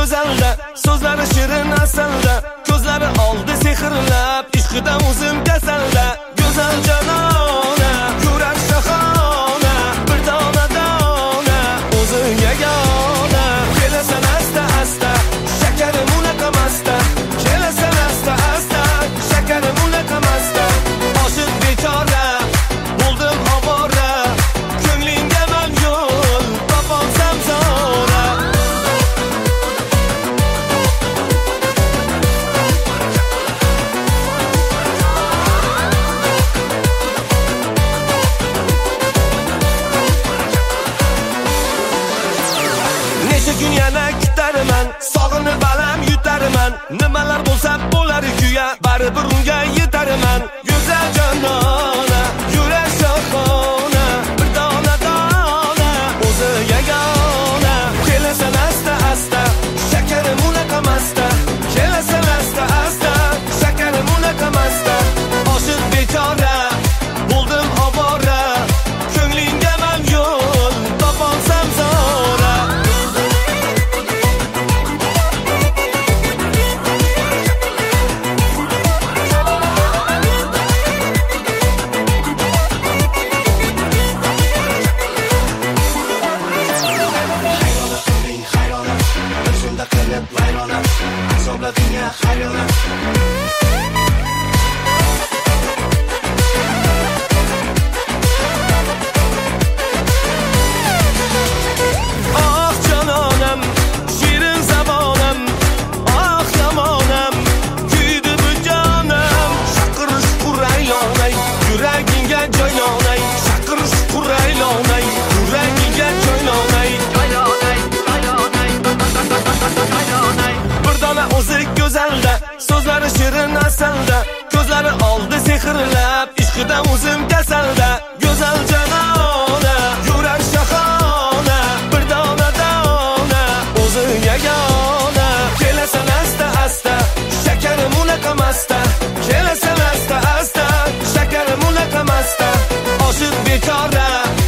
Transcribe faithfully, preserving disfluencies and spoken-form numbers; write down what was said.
go'zalda, so'zlari shirin asalda, ko'zlari oldi sehrlab, ishqidan o'zim kasalda. Go'zal janona, yurak shahona, bir dona dona, o'zi yagona. Kelasan asta asta, shakarim unaqa masta. Kelasan asta asta, shakarim unaqa masta. Oshiq bechora, bo'ldim ovora, ko'nglingga man yo'l, topolsam zora. Necha kun yana kutarman, sog'inib balam yutarman. Nimalar bo'lsa bo'lar kuya, baribir unga yetarman. Go'zal janona, yurak shohona, bir dona dona, o'zi yagona. Kelasan asta asta, shakarim unaqa masta. Kelasan asta asta, shakarim unaqa masta. Oshiq bechora, bo'ldim ovora, ko'nglingga man yo'l, topolsam zora. Ah canonam, shirin zabonam, ah yamonam, kuydi bu jonam. Shaqir shukur aylonay, yuragingga joylonay. Shaqir shukur aylonay, yuragingga joylonay. Joylonay, joylonay, joylonay. Bir dona o'zi go'zalda, so'zlari shirin asalda, ko'zlari oldi sehrlab, ishqidan o'zim kasalda. Go'zal janona, yurak shahona, bir dona dona, o'zi yagona. Kelasan asta asta, shakarim unaqa masta. Kelasan asta asta, shakarim unaqa masta. Oshiq bechora,